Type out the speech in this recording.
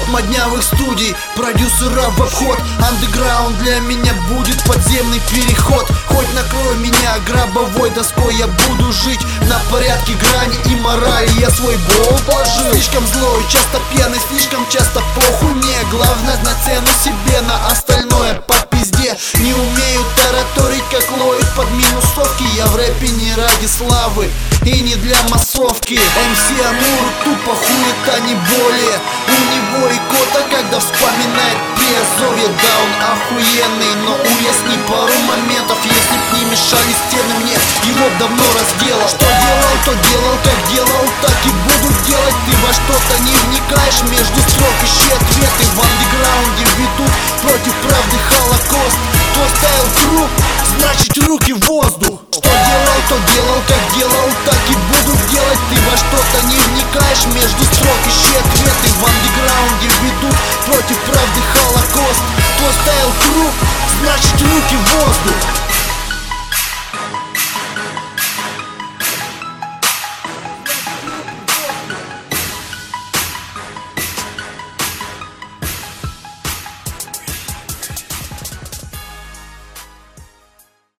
моднявых студий, продюсера в обход. Андеграунд для меня будет подземный переход. Хоть накрой меня гробовой доской, я буду жить на порядке грани и морали. Я свой бол положил. Слишком злой, часто пьяный, слишком часто похуй мне. Главное знать цену себе, на остальное по пизде. Не умею тараторить, как Ллойд под минусовки. Я в рэпе не ради славы и не для массовки. МС Амур тупо хует, а не более. У него икота, когда вспоминает Приазовье. Да, он охуенный, но уясни пару моментов. Если б не мешали стены мне, его давно разделал. Что делал, то делал, как делал, так и буду делать. Ты во что-то не вникаешь, между строк ищи ответы. В андеграунде ведут против правды холокост. Кто ставил труп, значит руки в воздух. Что делал, то делал, как делал, так и буду делать. Ты во что-то не вникаешь, между строк ищи ответы. В андеграунде ведут против правды холокост. Кто ставил труп, значит руки в воздух.